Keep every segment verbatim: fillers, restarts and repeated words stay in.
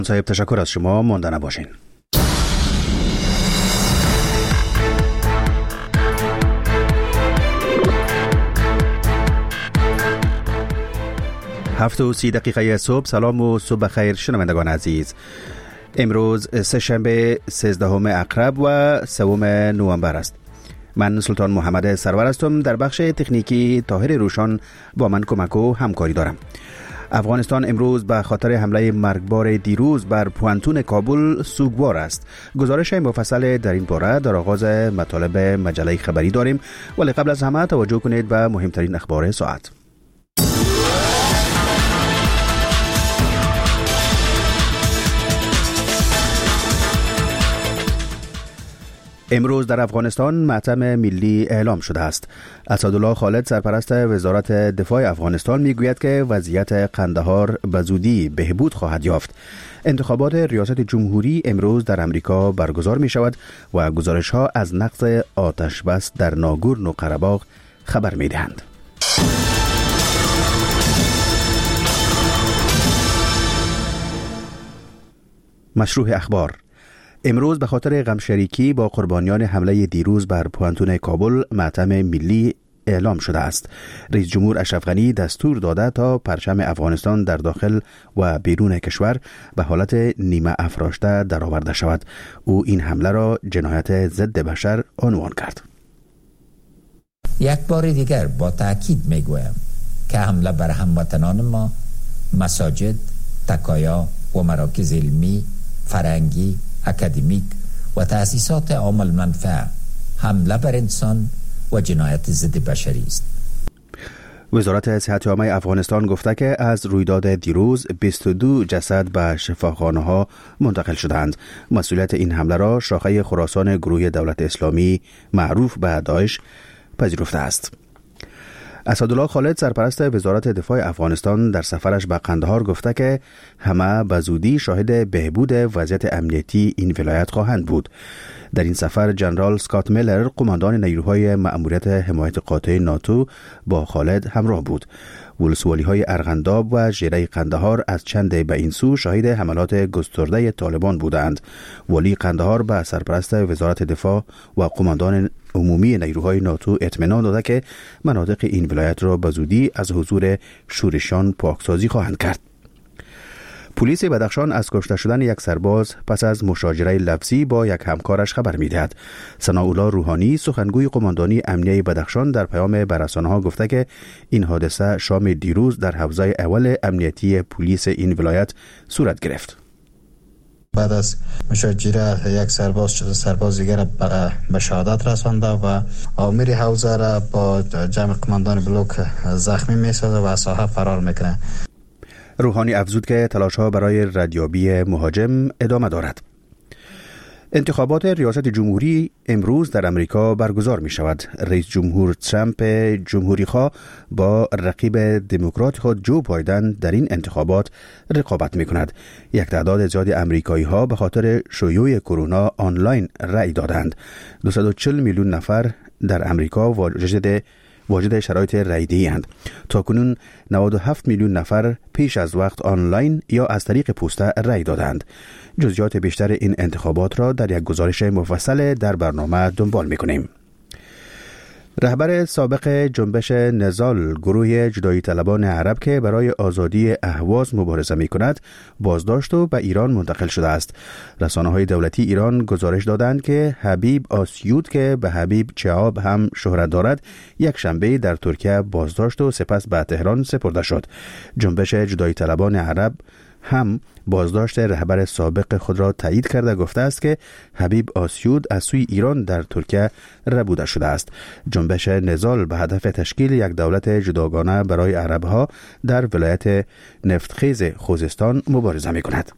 صاحب تشکر از شما، مانده نباشین. هفت و سی دقیقه صبح. سلام و صبح خیر شنوندگان عزیز. امروز سه شنبه سیزدهم اکتبر و سوم نوامبر است. من سلطان محمد سرور هستم. در بخش تکنیکی طاهر روشان با من کمک و همکاری دارم. افغانستان امروز به خاطر حمله مرگبار دیروز بر پوانتون کابل سوگوار است. گزارش مفصل در این باره در آغاز مطالب مجله خبری داریم، ولی قبل از همه توجه کنید به مهمترین اخبار ساعت. امروز در افغانستان ماتم ملی اعلام شده است. اسدالله خالد سرپرست وزارت دفاع افغانستان میگوید که وضعیت قندهار به زودی بهبود خواهد یافت. انتخابات ریاست جمهوری امروز در امریکا برگزار می شود و گزارش ها از نقض آتش بس در ناگورنو قره‌باغ خبر می دهند. مشروع اخبار. امروز به خاطر غمشریکی با قربانیان حمله دیروز بر پوانتون کابل ماتم ملی اعلام شده است. رئیس جمهور اشرف غنی دستور داده تا پرچم افغانستان در داخل و بیرون کشور به حالت نیمه افراشته درآورده شود. او این حمله را جنایت ضد بشر عنوان کرد. یک بار دیگر با تأکید میگویم که حمله بر هموطنان ما، مساجد، تکایا و مراکز علمی، فرهنگی، اکادمیک و تأسیسات عام المنفعه حمله بر انسان و جنایت ضد بشری است. وزارت صحت عامه افغانستان گفته که از رویداد دیروز بیست و دو جسد به شفاخانه ها منتقل شدند. مسئولیت این حمله را شاخه خراسان گروه دولت اسلامی معروف به داعش پذیرفته است. اسدالله خالد سرپرست وزارت دفاع افغانستان در سفرش به قندهار گفته که همه به زودی شاهد بهبود وضعیت امنیتی این ولایت خواهند بود. در این سفر جنرال اسکات میلر قماندان نیروهای مأموریت حمایت قاطع ناتو با خالد همراه بود. ولسوالی های ارغنداب و ژیره قندهار از چند به این سو شاهد حملات گسترده طالبان بودند. ولی قندهار به سرپرست وزارت دفاع و قماندان عمومی نیروهای ناتو اطمینان داده که مناطق این ولایت را به زودی از حضور شورشیان پاکسازی خواهند کرد. پلیس بدخشان از کشته شدن یک سرباز پس از مشاجره لفظی با یک همکارش خبر می‌دهد. ثناءالله روحانی سخنگوی قماندانی امنیه بدخشان در پیام به رسانه‌ها گفته که این حادثه شام دیروز در حوزه اول امنیتی پلیس این ولایت صورت گرفت. بعد از مشاجره یک سرباز شده سرباز دیگر به شهادت رسانده و آمیر حوزه را با جمع قماندان بلوک زخمی می‌سازد و از ساحه فرار می‌کنه. روحانی افزود که تلاش‌ها برای ردیابی مهاجم ادامه دارد. انتخابات ریاست جمهوری امروز در امریکا برگزار می شود. رئیس جمهور ترامپ جمهوری خواه با رقیب دموکرات خود جو بایدن در این انتخابات رقابت می کند. یک تعداد زیاد امریکایی ها به خاطر شیوع کرونا آنلاین رأی دادند. دویست و چهل میلیون نفر در امریکا واجد واجد شرایط رایده‌ای اند. تاکنون نود و هفت میلیون نفر پیش از وقت آنلاین یا از طریق پسته رای دادند. جزئیات بیشتر این انتخابات را در یک گزارش مفصل در برنامه دنبال می‌کنیم. رهبر سابق جنبش نضال گروه جدایی طلبان عرب که برای آزادی اهواز مبارزه می کند بازداشت و به ایران منتقل شده است. رسانه‌های دولتی ایران گزارش دادند که حبیب آسیود که به حبیب چعاب هم شهرت دارد یک شنبه در ترکیه بازداشت و سپس به تهران سپرده شد. جنبش جدایی طلبان عرب هم بازداشت رهبر سابق خود را تایید کرده گفته است که حبیب آسیود از سوی ایران در ترکیه ربوده شده است. جنبش نضال به هدف تشکیل یک دولت جداگانه برای عربها در ولایت نفتخیز خوزستان مبارزه می کند.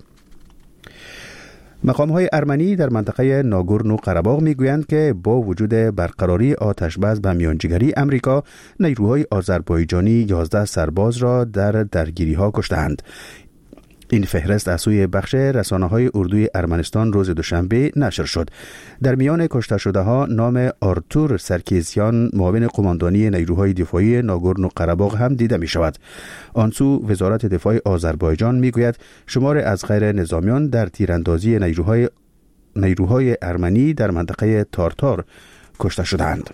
مقام‌های ارمنی در منطقه ناگورنو قره‌باغ می‌گویند که با وجود برقراری آتش‌بس به میانجیگری امریکا، نیروهای آذربایجانی یازده سرباز را در درگیری‌ها کشتند. این فهرست از سوی بخش رسانه‌های اردوی ارمنستان روز دوشنبه نشر شد. در میان کشته شده ها نام آرتور سرکیزیان، معاون قماندانی نیروهای دفاعی ناگورنو قره‌باغ هم دیده می شود. آنسو وزارت دفاع آذربایجان می گوید شمار از غیر نظامیان در تیراندازی نیروهای نیروهای ارمنی در منطقه تارتار کشته شدند.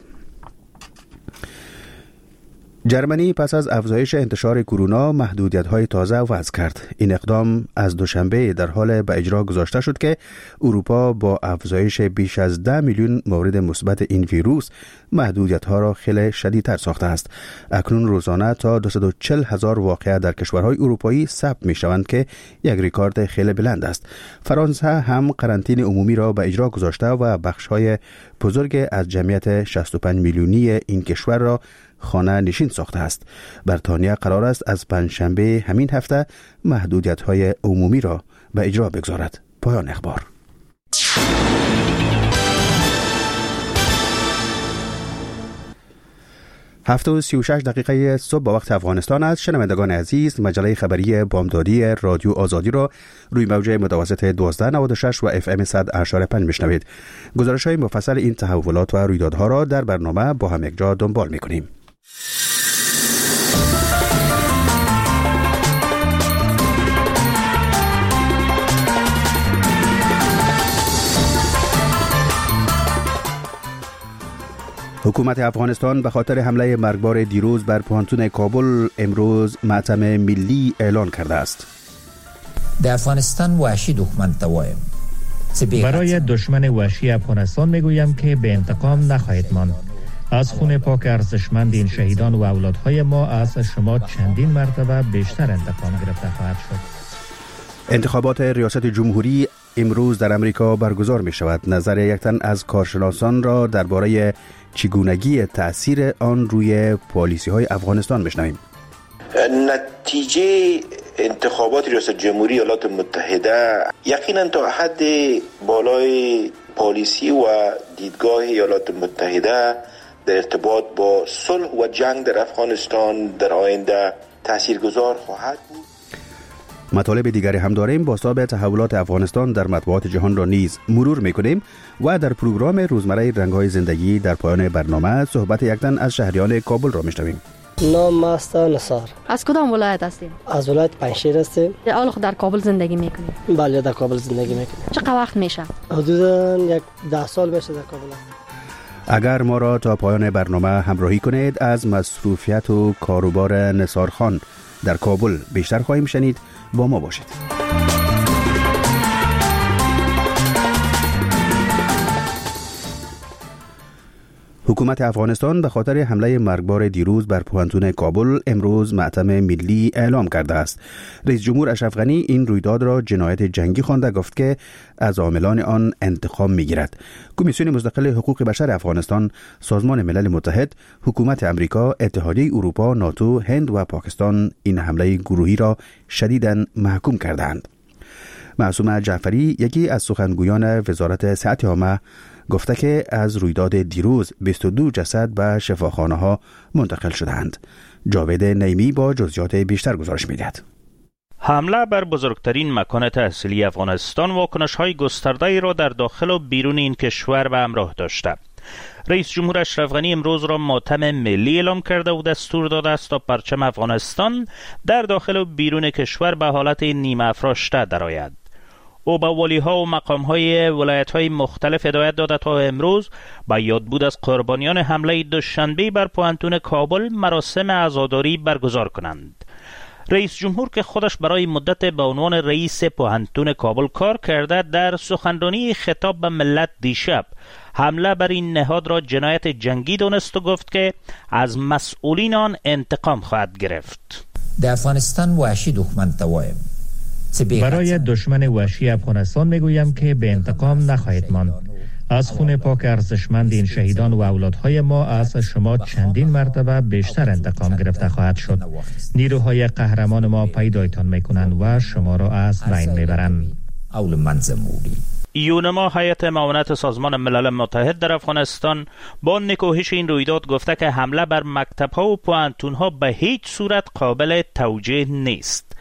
جرمنی پس از افزایش انتشار کرونا محدودیت‌های تازه وضع کرد. این اقدام از دوشنبه در حال به اجرا گذاشته شد که اروپا با افزایش بیش از ده میلیون مورد مثبت این ویروس محدودیت‌ها را خیلی شدیدتر ساخته است. اکنون روزانه تا دویست و چهل هزار واقعه در کشورهای اروپایی ثبت می‌شوند که یک رکورد خیلی بلند است. فرانسه هم قرنطینه عمومی را به اجرا گذاشته و بخش‌های بزرگ از جمعیت شصت و پنج میلیونی این کشور را خانه نشین ساخته است. بریتانیا قرار است از پنجشنبه همین هفته محدودیت‌های عمومی را به اجرا بگذارد. پایان اخبار. هفت و سی و شش دقیقه صبح با وقت افغانستان است. شنوندگان عزیز، مجله خبری بامدادی رادیو آزادی را روی موج متوسط دوازده نود و شش و اف ام صد و پنج میشنوید. گزارش های مفصل این تحولات و رویدادها را در برنامه با هم یکجا دنبال میکنیم. حکومت افغانستان به خاطر حمله مرگبار دیروز بر پوهنتون کابل امروز ماتم ملی اعلان کرده است. در افغانستان وحشی دښمن ته وایم برای دشمن وحشی افغانستان میگویم که به انتقام نخواهید ماند. از خون پاک ارزشمند این شهیدان و اولادهای ما از شما چندین مرتبه بیشتر انتقام گرفته خواهد شد. انتخابات ریاست جمهوری امروز در امریکا برگزار می شود. نظر یک تن از کارشناسان را درباره چگونگی تأثیر آن روی پالیسی های افغانستان بشنویم. نتیجه انتخابات ریاست جمهوری ایالات متحده یقینا تا حد بالای پالیسی و دیدگاه ایالات متحده در ارتباط با صلح و جنگ در افغانستان در آینده تاثیرگذار خواهد بود. مطالب دیگری هم داریم. بازتاب تحولات افغانستان در مطبوعات جهان را نیز مرور میکنیم و در پروگرام روزمره رنگ‌های زندگی در پایان برنامه صحبت یک تن از شهریان کابل را میشنویم. نام است نصار. از کدام ولایت هستیم؟ از ولایت پنجشیر هستیم. اول در کابل زندگی میکنیم؟ بله در کابل زندگی میکنیم. چقدر وقت میشه؟ حدوداً یک ده سال میشه در کابل هستیم. اگر ما را تا پایان برنامه همراهی کنید از مصروفیت و کاروبار نثار خان در کابل بیشتر خواهیم شنید. با ما باشید. حکومت افغانستان به خاطر حمله مرگبار دیروز بر پوهنتون کابل امروز ماتم ملی اعلام کرده است. رئیس جمهور اشرف غنی این رویداد را جنایت جنگی خوانده، گفت که از عاملان آن انتقام میگیرد. کمیسیون مستقل حقوق بشر افغانستان، سازمان ملل متحد، حکومت امریکا، اتحادیه اروپا، ناتو، هند و پاکستان این حمله گروهی را شدیداً محکوم کردند. معصومه جعفری، یکی از سخنگویان وزارت صحت عامه، گفته که از رویداد دیروز بیست و دو جسد به شفاخانه ها منتقل شدند. جاوید نیمی با جزئیات بیشتر گزارش می‌دهد. حمله بر بزرگترین مکان تحصیلی افغانستان واکنش‌های گسترده‌ای را در داخل و بیرون این کشور به همراه داشته. رئیس جمهور اشرف غنی امروز را ماتم ملی اعلام کرده و دستور داده است تا پرچم افغانستان در داخل و بیرون کشور به حالت نیمه افراشته درآید. او به والی‌ها و مقام‌های ولایت‌های مختلف هدایت داده تا امروز با یادبود از قربانیان حمله دوشنبه بر پوهنتون کابل مراسم عزاداری برگزار کنند. رئیس جمهور که خودش برای مدت به عنوان رئیس پوهنتون کابل کار کرده، در سخنرانی خطاب به ملت دیشب حمله بر این نهاد را جنایت جنگی دانست و گفت که از مسئولین آن انتقام خواهد گرفت. در افغانستان وحشی دښمن ته وایم برای دشمن وحشی افغانستان میگویم که به انتقام نخواهید ماند. از خون پاک ارزشمند این شهیدان و اولادهای ما از شما چندین مرتبه بیشتر انتقام گرفته خواهد شد. نیروهای قهرمان ما پیدایتان میکنند و شما را از بین میبرند. اول منزموری یونما، هیئت معاونت سازمان ملل متحد در افغانستان، با نکوهش این رویداد گفته که حمله بر مکتب‌ها و پوهنتون‌ها به هیچ صورت قابل توجیه نیست.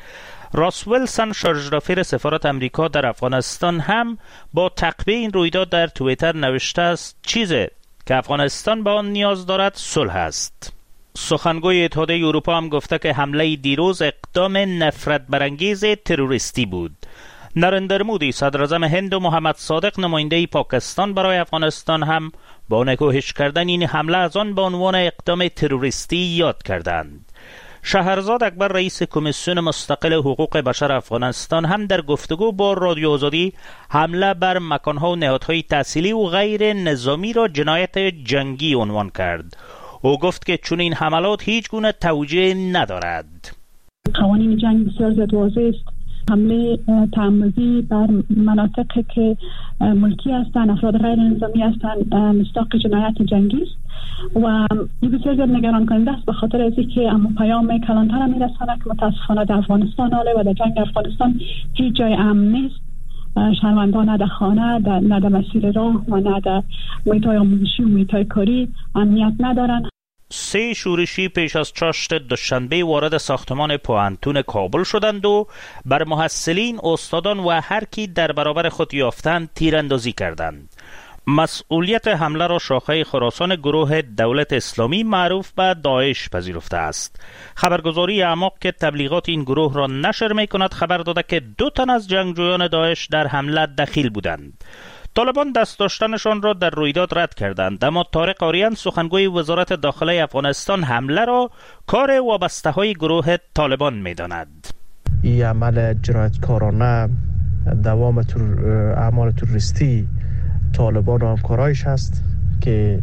راس ویلسون شارژدافیر سفارت امریکا در افغانستان هم با تعقیب این رویداد در توییتر نوشته است چیزی که افغانستان به آن نیاز دارد صلح است. سخنگوی اتحادیه اروپا هم گفته که حمله دیروز اقدام نفرت برانگیز تروریستی بود. نریندر مودی صدر اعظم هند و محمد صادق نماینده پاکستان برای افغانستان هم با نکوهش کردن این حمله از آن به عنوان اقدام تروریستی یاد کردند. شهرزاد اکبر رئیس کمیسیون مستقل حقوق بشر افغانستان هم در گفتگو با رادیو آزادی حمله بر مکانها و نهادهای تحصیلی و غیر نظامی را جنایت جنگی عنوان کرد. او گفت که چون این حملات هیچ گونه توجیه ندارد. قوانین جنگ بسیار زیاد واضح است. حمله تعمدی بر مناطقی که ملکی هستند، افراد غیر نظامی هستند، مصداق جنایت جنگی است و این بسیار زیاد نگران کننده است، به خاطر از اینکه اما پیام کلانتر میرساند که متاسفانه در افغانستان حاله و در جنگ افغانستان هیچ جای امن نیست. شهروندان نه در خانه، نه در مسیر راه و نه در محیط‌های آموزشی و محیط‌های کاری امنیت ندارند. سه شورشی پیش از چاشت دوشنبه وارد ساختمان پوهنتون کابل شدند و بر محصلین، استادان و هر کی در برابر خود یافتند تیراندازی کردند. مسئولیت حمله را شاخه خراسان گروه دولت اسلامی معروف به داعش پذیرفته است. خبرگزاری اعماق که تبلیغات این گروه را نشر می کند خبر داده که دو تن از جنگجویان داعش در حمله دخیل بودند. طالبان دست داشتنشان را در رویداد رد کردند، اما طارق آریان سخنگوی وزارت داخله افغانستان حمله را کار وابسته های گروه طالبان می داند. این عمل جنایتکارانه دوام تر... اعمال تروریستی طالبان و همکارایش هست که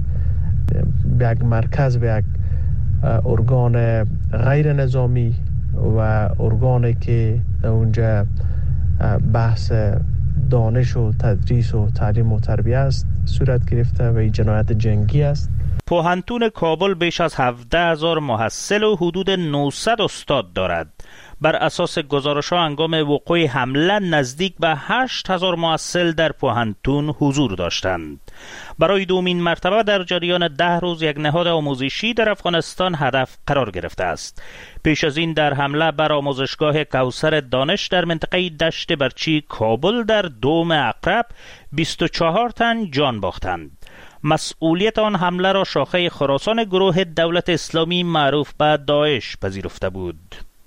به یک مرکز، به یک ارگان غیر نظامی و ارگانی که در اونجا بحث دانش و تدریس و تعلیم و تربیه است صورت گرفته و این جنایت جنگی است. پوهنتون کابل بیش از هفده هزار محصل و حدود نهصد استاد دارد. بر اساس گزارش‌ها هنگام وقوع حمله نزدیک به هشت هزار محصل در پوهنتون حضور داشتند. برای دومین مرتبه در جریان ده روز یک نهاد آموزشی در افغانستان هدف قرار گرفته است. پیش از این در حمله بر آموزشگاه کوثر دانش در منطقه دشت برچی کابل در دوم عقرب بیست و چهار تن جان باختند. مسئولیت آن حمله را شاخه خراسان گروه دولت اسلامی معروف به داعش پذیرفته بود.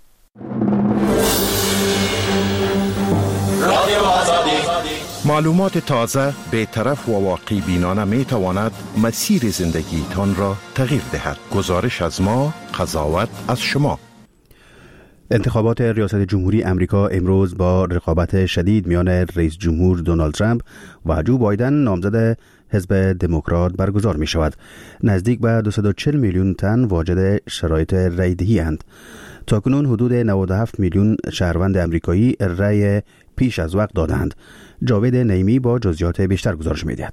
معلومات تازه، بی‌طرف و واقع بینانه می تواند مسیر زندگی تان را تغییر دهد. گزارش از ما، قضاوت از شما. انتخابات ریاست جمهوری امریکا امروز با رقابت شدید میان رئیس جمهور دونالد ترامپ و جو بایدن نامزد حزب دموکرات برگزار می شود. نزدیک به دویست و چهل میلیون تن واجد شرایط رای دهی اند. تاکنون حدود نود و هفت میلیون شهروند امریکایی رای پیش از وقت دادند. جاوید نعیمی با جزئیات بیشتر گزارش می‌دهد.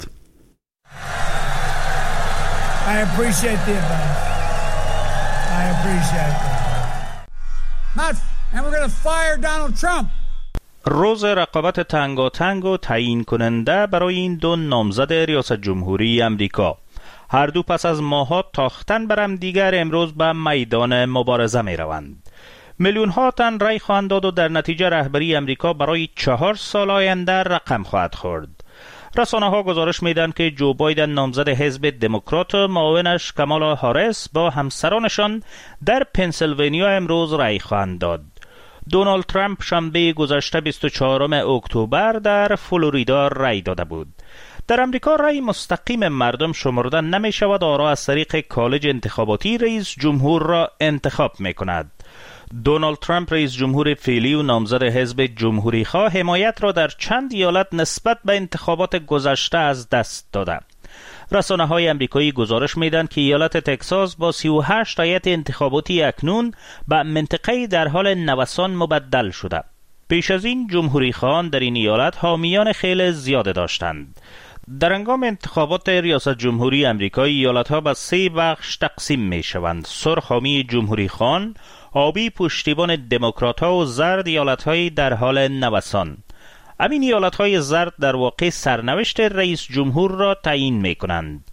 I appreciate the advice. I appreciate it. Not, and we're going to fire Donald Trump. روز رقابت تنگاتنگ و تعیین کننده برای این دو نامزد ریاست جمهوری امریکا. هر دو پس از ماه‌ها تاختن بر هم دیگر امروز به میدان مبارزه می روند. میلیون ها تن رای خواهند داد و در نتیجه رهبری امریکا برای چهار سال آینده رقم خواهد خورد. رسانه ها گزارش میدن که جو بایدن نامزد حزب دموکرات و معاونش کامالا هاریس با همسرانشان در پنسیلوانیا امروز رای خواهند داد. دونالد ترامپ شنبه گذشته بیست و چهارم اکتبر در فلوریدا رای داده بود. در امریکا رای مستقیم مردم شمرده نمی شود، آرا از طریق کالج انتخاباتی رئیس جمهور را انتخاب می کند. دونالد ترامپ رئیس جمهور فعلی و نامزد حزب جمهوری خواه حمایت را در چند ایالت نسبت به انتخابات گذشته از دست داده. رسانه های امریکایی گزارش میدن که ایالت تگزاس با سی و هشت هیئت انتخاباتی اکنون به منطقه‌ای در حال نوسان مبدل شده. پیش از این جمهوری خواهان در این ایالت حامیان خیلی زیاده داشتند. در هنگام انتخابات ریاست جمهوری امریکا ایالت‌ها به سه بخش تقسیم می‌شوند: سرخ حامی جمهوری خواهان، آبی پشتیبان دموکرات‌ها و زرد ایالت‌های در حال نوسان. همین ایالت‌های زرد در واقع سرنوشت رئیس جمهور را تعیین می‌کنند.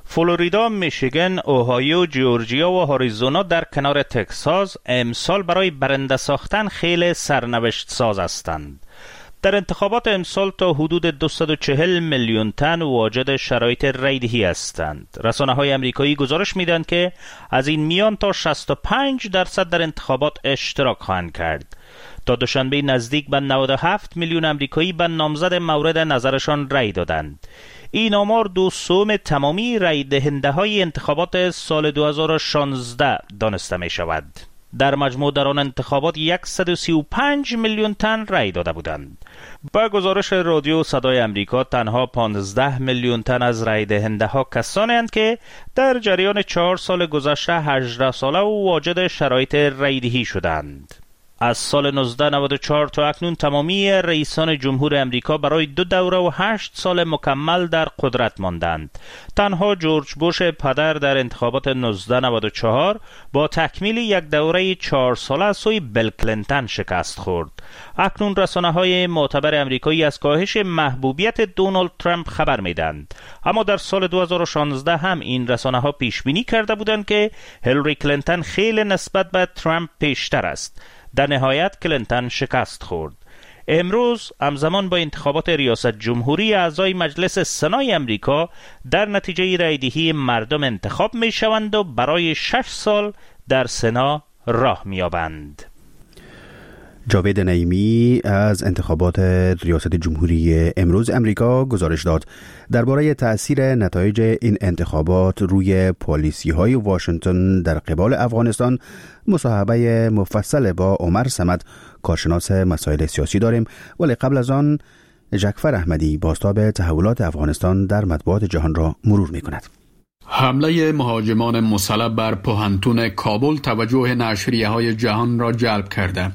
فلوریدا، میشیگن، اوهایو، جورجیا و آریزونا در کنار تگزاس امسال برای برنده ساختن خیلی سرنوشت ساز هستند. در انتخابات امسال تا حدود دویست و چهل میلیون تن واجد شرایط رایدهی هستند. رسانه‌های آمریکایی گزارش میدن که از این میان تا شصت و پنج درصد در انتخابات اشتراک خواهند کرد. تا دوشنبه نزدیک به نود و هفت میلیون آمریکایی به نامزد مورد نظرشان رای دادند. این آمار دو سوم تمامی رای دهنده های انتخابات سال دو هزار و شانزده دانسته می شود. در مجموع در آن انتخابات صد و سی و پنج میلیون تن رای داده بودند. با گزارش رادیو صدای آمریکا تنها پانزده میلیون تن از رای دهنده ها کسانی اند که در جریان چهار سال گذشته هجده ساله و واجد شرایط رایدهی شدند. از سال نوزده نود و چهار تا اکنون تمامی رئیسان جمهور امریکا برای دو دوره و هشت سال مکمل در قدرت ماندند. تنها جورج بوش پدر در انتخابات نوزده نود و چهار با تکمیل یک دوره چهار ساله از سوی بیل کلینتون شکست خورد. اکنون رسانه‌های معتبر امریکایی از کاهش محبوبیت دونالد ترامپ خبر میدند. اما در سال دو هزار و شانزده هم این رسانه‌ها پیش بینی کرده بودند که هیلاری کلینتون خیلی نسبت به ترامپ پیشتر است. در نهایت کلینتون شکست خورد. امروز همزمان با انتخابات ریاست جمهوری اعضای مجلس سنای امریکا در نتیجه رایدهی مردم انتخاب می شوند و برای شش سال در سنا راه می یابند. جاوید نعیمی از انتخابات ریاست جمهوری امروز امریکا گزارش داد. درباره تأثیر نتایج این انتخابات روی پالیسی‌های واشنگتن در قبال افغانستان مصاحبه مفصل با عمر صمد، کارشناس مسائل سیاسی داریم، ولی قبل از آن جعفر احمدی بازتاب تحولات افغانستان در مطبوعات جهان را مرور می‌کند. حمله مهاجمان مسلح بر پوهنتون کابل توجه نشریه‌های جهان را جلب کرده.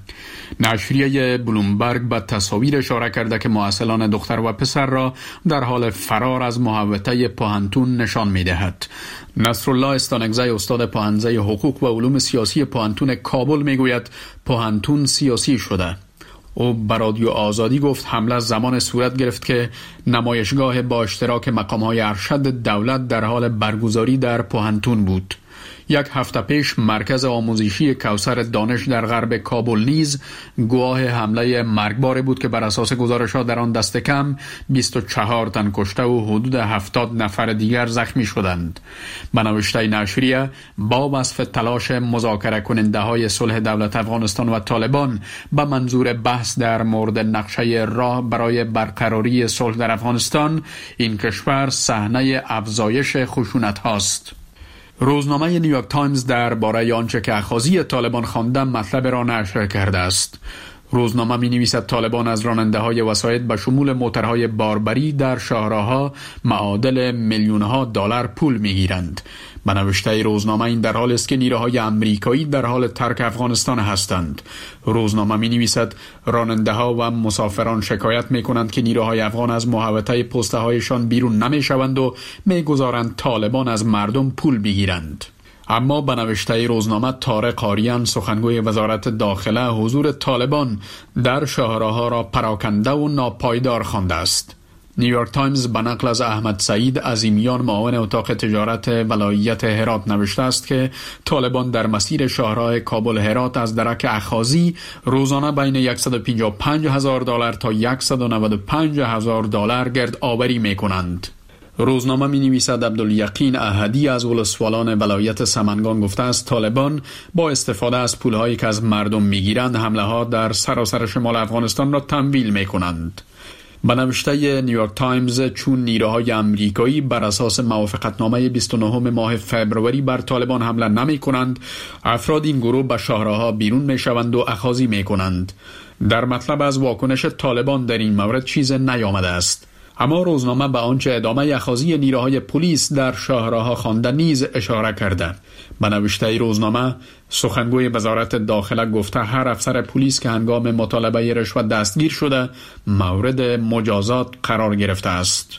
نشریه بلومبرگ به تصاویر اشاره کرده که محصلان دختر و پسر را در حال فرار از محوطه پوهنتون نشان می‌دهد. نصرالله استانگزی، استاد پوهنځی حقوق و علوم سیاسی پوهنتون کابل میگوید پوهنتون سیاسی شده. او به رادیو آزادی گفت حمله زمان صورت گرفت که نمایشگاه با اشتراک مقام‌های ارشد دولت در حال برگزاری در پوهنتون بود. یک هفته پیش مرکز آموزشی کوثر دانش در غرب کابل نیز گواه حمله مرگباری بود که بر اساس گزارش‌ها در آن دست کم بیست و چهار تن کشته و حدود هفتاد نفر دیگر زخمی شدند. به نوشته نشریه با وصف تلاش مذاکره کننده های صلح دولت افغانستان و طالبان به منظور بحث در مورد نقشه راه برای برقراری صلح در افغانستان، این کشور صحنه افزایش خشونت هاست. روزنامه نیویورک تایمز درباره آنچه که اخاذی طالبان خوانده مطلب را نشر کرده است. روزنامه می نویسد طالبان از راننده های وسایط به شمول موترهای باربری در شاهراه‌ها معادل میلیون ها دلار پول می گیرند. به نوشته روزنامه این در حال است که نیروهای آمریکایی در حال ترک افغانستان هستند. روزنامه می نویسد راننده ها و مسافران شکایت می کنند که نیروهای افغان از محوطه پسته هایشان بیرون نمی شوند و می گذارند طالبان از مردم پول بگیرند. اما به نوشته روزنامه طارق آریان، سخنگوی وزارت داخله، حضور طالبان در شاهراه‌ها را پراکنده و ناپایدار خوانده است. نیویورک تایمز به نقل از احمد سعید عظیمیان، معاون اتاق تجارت ولایت هرات نوشته است که طالبان در مسیر شاهراه کابل هرات از درک اخاذی روزانه بین صد و پنجاه و پنج هزار دلار تا صد و نود و پنج هزار دلار گرد آوری می کنند. روزنامه می نویسد عبدالیقین احدی از ولسوالان ولایت سمنگان گفته است طالبان با استفاده از پولهایی که از مردم می گیرند حمله ها در سراسر شمال افغانستان را تمویل می کنند. به نوشته نیویورک تایمز، چون نیروهای آمریکایی بر اساس موافقتنامه بیست و نهم ماه فبروری بر طالبان حمله نمی کنند، افراد این گروه به شاهراه‌ها بیرون می شوند و اخاذی می کنند. در مطلب از واکنش طالبان در این مورد چیز نیامده است. اما روزنامه به آنچه ادامه اخاذی نیروهای پلیس در شاهراه‌ها خوانده نیز اشاره کرده. به نوشته روزنامه، سخنگوی وزارت داخله گفته هر افسر پلیس که هنگام مطالبه رشوت دستگیر شده مورد مجازات قرار گرفته است.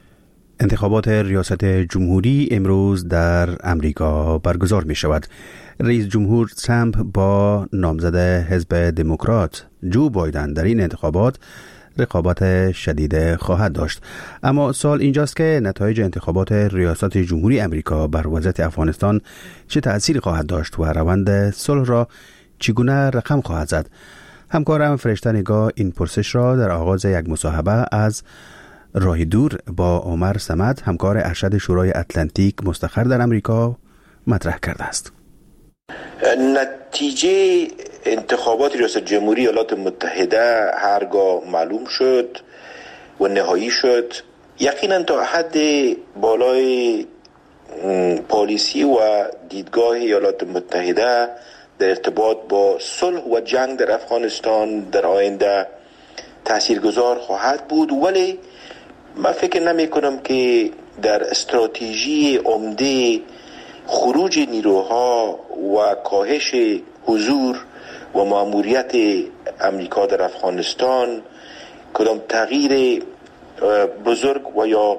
انتخابات ریاست جمهوری امروز در امریکا برگزار می شود. رئیس جمهور ترامپ با نامزد حزب دموکرات جو بایدن در این انتخابات رقابت شدید خواهد داشت. اما سوال اینجاست که نتایج انتخابات ریاست جمهوری امریکا بر وضعیت افغانستان چه تأثیری خواهد داشت و روند صلح را چگونه رقم خواهد زد. همکارم فرشته نگاه این پرسش را در آغاز یک مصاحبه از راه دور با عمر صمد، همکار ارشد شورای اتلانتیک مستقر در امریکا، مطرح کرده است. نتیجه انتخابات ریاست جمهوری ایالات متحده هرگاه معلوم شد و نهایی شد، یقینا تا حد بالای پالیسی و دیدگاه ایالات متحده در ارتباط با صلح و جنگ در افغانستان در آینده تاثیرگذار خواهد بود. ولی من فکر نمی کنم که در استراتژی عمده خروج نیروها و کاهش حضور و مأموریت امریکا در افغانستان کدام تغییر بزرگ و یا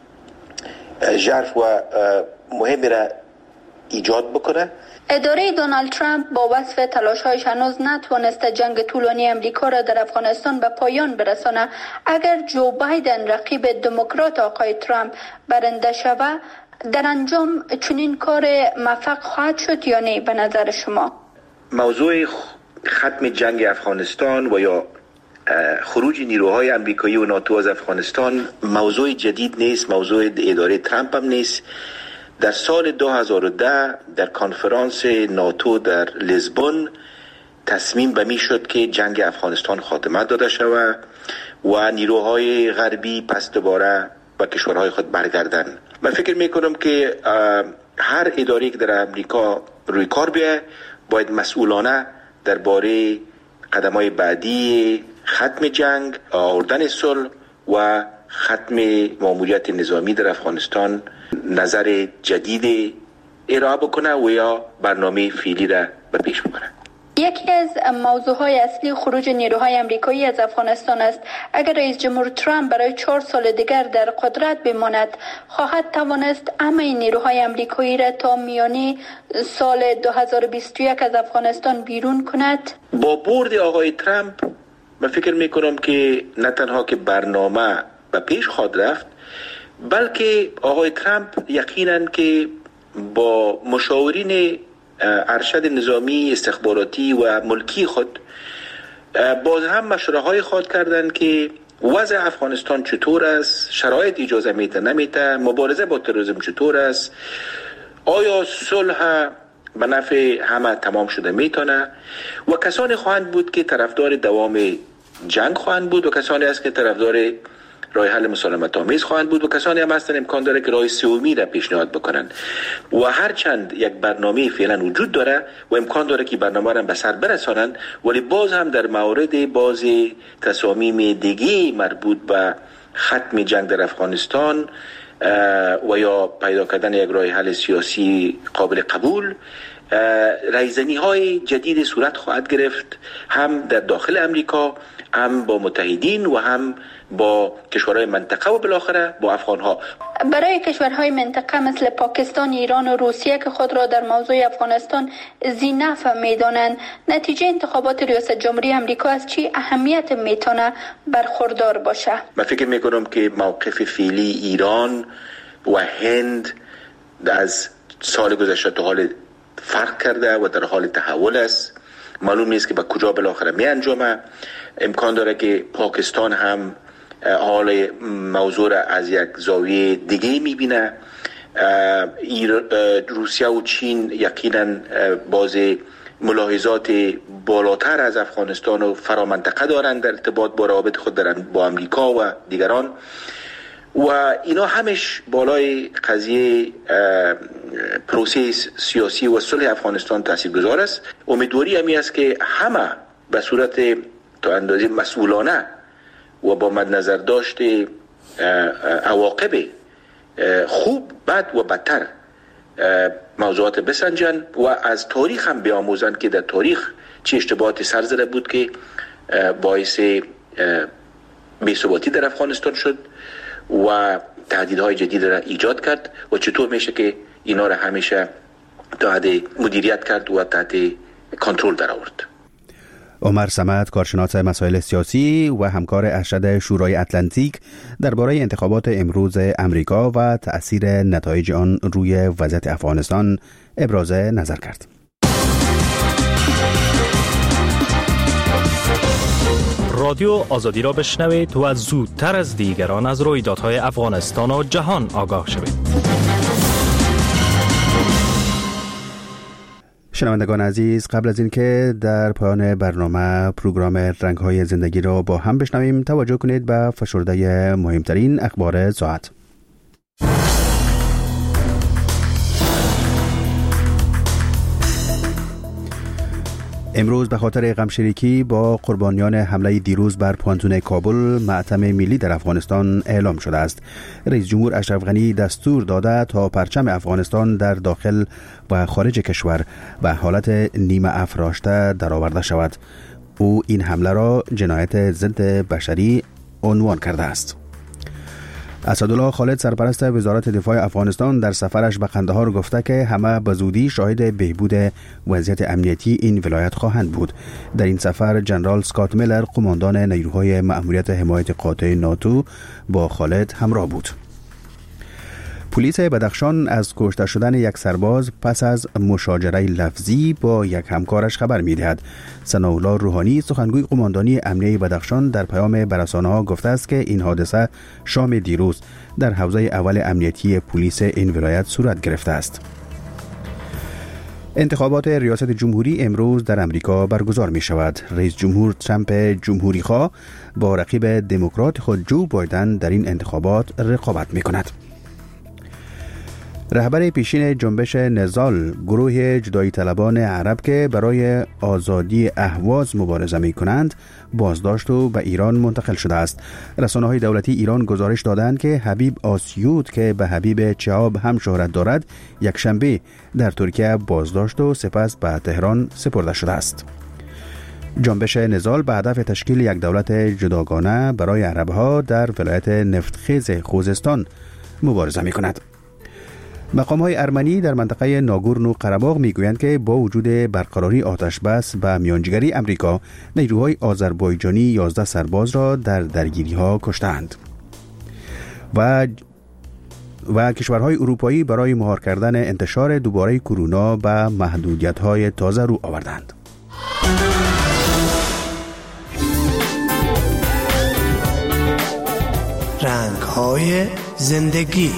ژرف و مهمی را ایجاد بکنه. اداره دونالد ترامپ با وصف تلاش‌هایش هنوز نتوانسته جنگ طولانی امریکا را در افغانستان به پایان برسانه. اگر جو بایدن رقیب دموکرات آقای ترامپ برنده شود، در انجام چنین کار موفق خواهد شد یا نه به نظر شما؟ موضوع ختم جنگ افغانستان و یا خروج نیروهای امریکایی و ناتو از افغانستان موضوع جدید نیست، موضوع اداره ترامپ هم نیست. در سال دو هزار و ده در کنفرانس ناتو در لیزبون تصمیم به می شد که جنگ افغانستان خاتمه داده شود و نیروهای غربی پس دوباره به کشورهای خود برگردن. من فکر می کنم که هر اداره که در امریکا روی کار بیه باید مسئولانه درباره قدم‌های بعدی ختم جنگ، آوردن صلح و ختم مأموریت نظامی در افغانستان نظر جدید ارائه بکنه و یا برنامه فعلی را به پیش ببره. یکی از موضوعهای اصلی خروج نیروهای امریکایی از افغانستان است. اگر رئیس جمهور ترامپ برای چهار سال دیگر در قدرت بماند، خواهد توانست همه نیروهای امریکایی را تا میانه سال دو هزار و بیست و یک از افغانستان بیرون کند؟ با برد آقای ترامپ من فکر میکنم که نه تنها که برنامه به پیش خواهد رفت، بلکه آقای ترامپ یقینا که با مشاورین ارشد نظامی، استخباراتی و ملکی خود باز هم مشوره های خواهد کردند که وضع افغانستان چطور است، شرایط اجازه میده نمیده، مبارزه با تروریسم چطور است، آیا صلح به نفع همه تمام شده میتونه، و کسانی خواهند بود که طرفدار دوام جنگ خواهند بود و کسانی است که طرفدار راه حل مسالمت آمیز خواهند بود و کسانی هم هستند امکان داره که راه سومی را پیشنهاد بکنن. و هرچند یک برنامه فعلا وجود داره و امکان داره که برنامه را به سر برسانند، ولی باز هم در مورد باز تصامیم دیگه مربوط به ختم جنگ در افغانستان و یا پیدا کردن یک راه حل سیاسی قابل قبول، رایزنی های جدید صورت خواهد گرفت، هم در داخل امریکا، هم با متحدین و هم با کشورهای منطقه و بالاخره با افغانها. برای کشورهای منطقه مثل پاکستان، ایران و روسیه که خود را در موضوع افغانستان ذی‌نفع می‌دانند، نتیجه انتخابات ریاست جمهوری امریکا از چی اهمیت میتونه برخوردار باشه؟ من فکر میکنم که موقف فعلی ایران و هند از سال گذشته تا حال فرق کرده و در حال تحول است. معلوم نیست که به کجا بالاخره می انجامه. امکان داره که پاکستان هم حال موضوع را از یک زاویه دیگه میبینه. روسیه و چین یقینا باز ملاحظات بالاتر از افغانستان و فرامنطقه دارند در ارتباط با روابط خود با امریکا و دیگران، و اینا همش بالای قضیه پروسس سیاسی و صلح افغانستان تاثیرگذار است. امیدواری همی است که همه به صورت تا اندازه مسئولانه و با مد نظر داشته عواقب خوب، بد و بدتر موضوعات بسنجن و از تاریخ هم بیاموزن که در تاریخ چه اشتباهاتی سر زده بود که باعث بی‌ثباتی در افغانستان شد و تهدیدهای جدید را ایجاد کرد و چطور میشه که اینا را همیشه تا حد مدیریت کرد و تحت کنترل در آورد. عمر صمد، کارشناس مسائل سیاسی و همکار ارشد شورای اتلانتیک، درباره انتخابات امروز امریکا و تأثیر نتایج آن روی وضعیت افغانستان ابراز نظر کرد. رادیو آزادی را بشنوید و زودتر از دیگران از رویدادهای افغانستان و جهان آگاه شوید. شنوندگان عزیز، قبل از اینکه در پایان برنامه پروگرام رنگ‌های زندگی را با هم بشنویم، توجه کنید به فشرده مهمترین اخبار ساعت. امروز به خاطر غمشریکی با قربانیان حمله دیروز بر پانتون کابل، ماتم ملی در افغانستان اعلام شده است. رئیس جمهور اشرف غنی دستور داده تا پرچم افغانستان در داخل و خارج کشور به حالت نیمه افراشته درآورده شود. او این حمله را جنایت ضد بشری عنوان کرده است. اسدالله خالد، سرپرست وزارت دفاع افغانستان، در سفرش به قندهار گفته که همه به زودی شاهد بهبود وضعیت امنیتی این ولایت خواهند بود. در این سفر جنرال اسکات میلر، قماندان نیروهای مأموریت حمایت قاطع ناتو، با خالد همراه بود. پلیس بدخشان از کشته شدن یک سرباز پس از مشاجره لفظی با یک همکارش خبر می‌دهد. ثناءالله روحانی، سخنگوی قماندانی امنیه بدخشان، در پیام به رسانه‌ها گفته است که این حادثه شام دیروز در حوزه اول امنیتی پلیس این ولایت صورت گرفته است. انتخابات ریاست جمهوری امروز در امریکا برگزار می شود. رئیس جمهور ترامپ جمهوری خواه با رقیب دموکرات خود جو بایدن در این انتخابات رقابت می کند. رهبر پیشین جنبش نضال، گروه جدایی طلبان عرب که برای آزادی اهواز مبارزه می کنند، بازداشت و به ایران منتقل شده است. رسانه‌های دولتی ایران گزارش دادند که حبیب آسیود که به حبیب چهاب هم شهرت دارد، یک شنبه در ترکیه بازداشت و سپس به تهران سپرده شده است. جنبش نضال به هدف تشکیل یک دولت جداگانه برای عربها در ولایت نفتخیز خوزستان مبارزه می کند. مقام‌های ارمنی در منطقه ناگورنو قره‌باغ می‌گویند که با وجود برقراری آتش بس و میانجیگری امریکا، نیروهای آذربایجانی یازده سرباز را در درگیری‌ها کشتند. و و کشورهای اروپایی برای مهار کردن انتشار دوباره کرونا به محدودیت‌های تازه رو آوردند. رنگ‌های زندگی.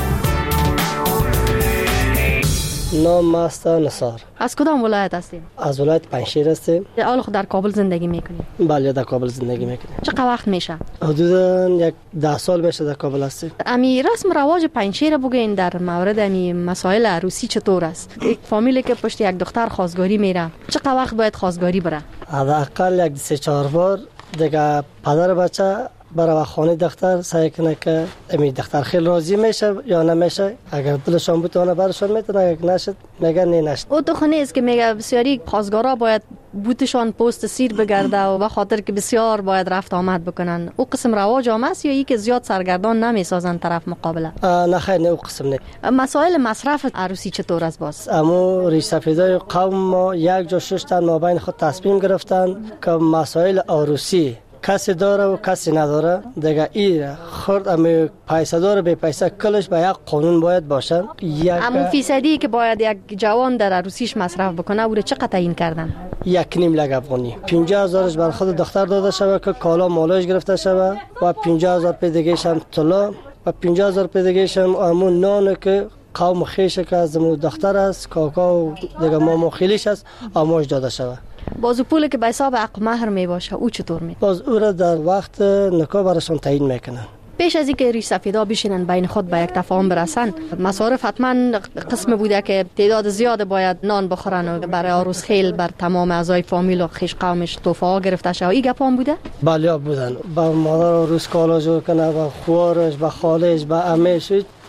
نام ماستا نصار. از کدام ولایت هستیم؟ از ولایت پنجشیر هستیم. اول خود در کابل زندگی میکنیم؟ بله، در کابل زندگی میکنیم. چقدر وقت میشه؟ حدودا یک ده سال میشه در کابل هستیم. امی رسم رواج پنجشیر بگین در مورد امی مسائل عروسی چطور است؟ یک فامیلی که پشت یک دختر خواستگاری میره، چقدر وقت باید خواستگاری بره؟ حداقل یک سه چهار بار دیگه پدر بچه برای خانه دختر سعی کنه که امی دختر خیلی راضی میشه یا نمیشه. اگر دلشان بتونه برشان میتونه، اگر نشد میگن نه نشد. او تو خونه است که میگه بسیاری خواستگارا باید بوتشان پست سیر بگرده و به خاطر که بسیار باید رفت آمد بکنن. او قسم رواج هم است یا ای که زیاد سرگردان نمیسازن طرف مقابله؟ نه خیر، نه او قسم نه. مسائل مصرف عروسی چطور است باز؟ اما ریش سفیدای قوم ما یک جا ششتن مابین خود تصمیم گرفتن که مسائل عروسی کسی داره و کسی نداره دیگه. این خورد امی پیسه داره به پیسه کلش به یک قانون باید باشه. اما فیصدی که باید یک جوان در عروسیش مصرف بکنه او رو چقدر تعیین کردن؟ یک نیم لگ افغانی. پنجاه هزارش بر خود دختر داده شده که کالا مالش گرفته شده و پنجاه هزار پی دیگهش هم طلا و پنجاه هزار پی دیگهش هم امون نان که قوم خیشه که از دختر است، کاکا و دیگه ماما خیلیش است اماش داده شده. باز پولی که به حساب عقد مهر می باشه او چطور می؟ باز او را در وقت نکاح براشون تعیین میکنن. پیش از اینکه ریش سفیدا بشینن بین خود به یک تفاهم برسن، مصارف حتما قسم بوده که تعداد زیاد باید نان بخورن و برای عروس خیل بر تمام اعضای فامیل و خویش قومش تحفه ها گرفته شه. این گپام بوده؟ بله بودن. با مادر عروس کالا جور کنه، با خوارش، با خالش، با عمهش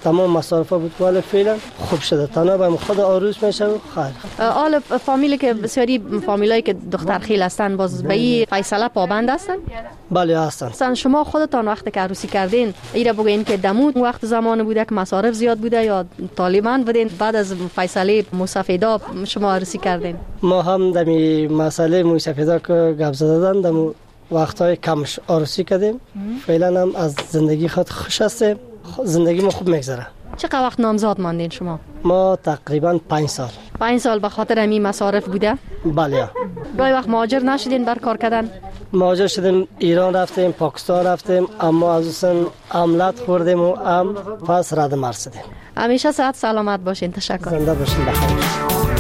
تمام مصارف بود ولی فعلا خوب شده. تنها به خود آروز میشه و خیر. آل فامیلی که بسیاری فامیلایی که دختر خیل هستن باز به این فیصله پابند هستن؟ بله هستن. مثلا شما خودتان وقتی که عروسی کردین ایره بگین که دمود وقت زمان بوده که مصارف زیاد بوده یا طالبان بودین بعد از فیصله موسفیدا شما عروسی کردین؟ ما هم دمی مسئله موسفیدا که گپ زدن دم وقتای کمش عروسی کردیم. فعلا هم از زندگی خود خوش هستیم. زندگی ما خوب میگذره. چقدر وقت نامزاد ماندین شما؟ ما تقریبا پنج سال. پنج سال به خاطر همین مصارف بوده؟ بله. گاهی وقت مهاجر نشدین بر کار کردن؟ مهاجر شدیم، ایران رفتیم، پاکستان رفتیم، اما از اون عملت خوردیم و هم پس رد مرسیدیم. همیشه صحت سلامت باشین. تشکر. زنده باشین. بخیر.